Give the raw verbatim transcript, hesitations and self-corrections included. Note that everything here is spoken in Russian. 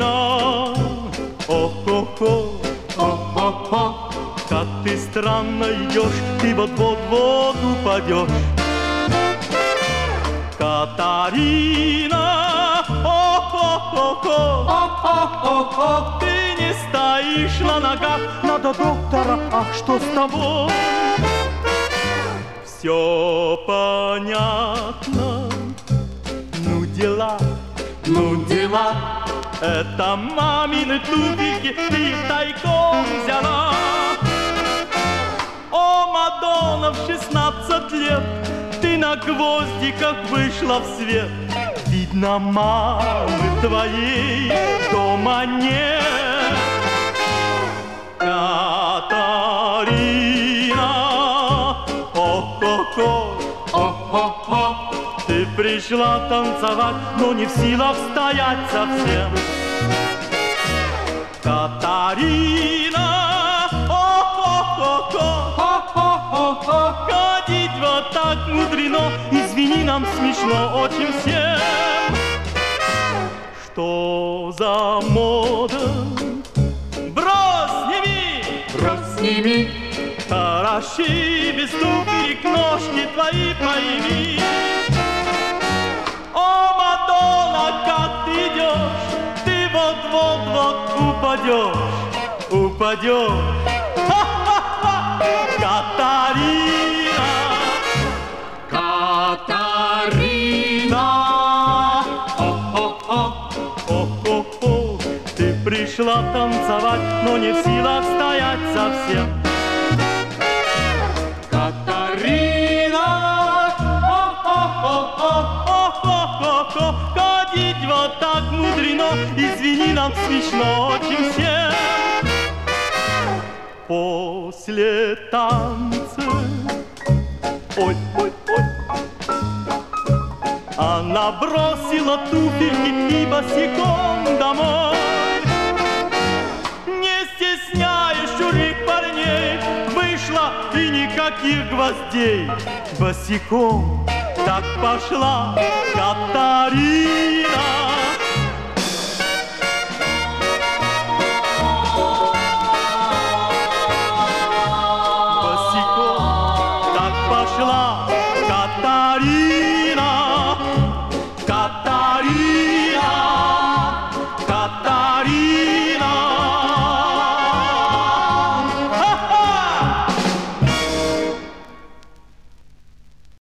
Катарина, о-хо-хо, о-хо-хо, как ты странно идешь, ты вот-вот в воду упадешь. Катарина, о-хо-хо-хо, о-хо-хо-хо, ты не стоишь на ногах, надо доктора, ах, что с тобой? Все понятно, ну дела, ну дела, это мамины туфельки, ты их тайком взяла. О, Мадонна, в шестнадцать лет ты на гвоздиках вышла в свет. Видно, мамы твоей дома нет. Катарина, о-хо-хо, о-хо-хо, ты пришла танцевать, но не в силах стоять совсем. Катарина, о-хо-хо-хо, о-хо-хо-хо, ходить вот так мудрено, извини, нам смешно очень всем. Что за мода? Брось, сними, брось, сними, хороши без туфелек ножки твои пойми. О, Мадонна, как ты идешь, ты вот-вот-вот упадешь, упадешь. Ха-ха-ха! Катарина, Катарина, о-хо-хо, о-хо-хо, ты пришла танцевать, но не в силах стоять совсем. Катарина, о-хо-хо-хо, о-хо-хо-хо, ходить вот так мудрено, извини, нам смешно очень всем. После танца, ой, ой, ой, она бросила туфельки и босиком домой. Не стесняясь чужих парней, вышла и никаких гвоздей. Босиком так пошла Катарина.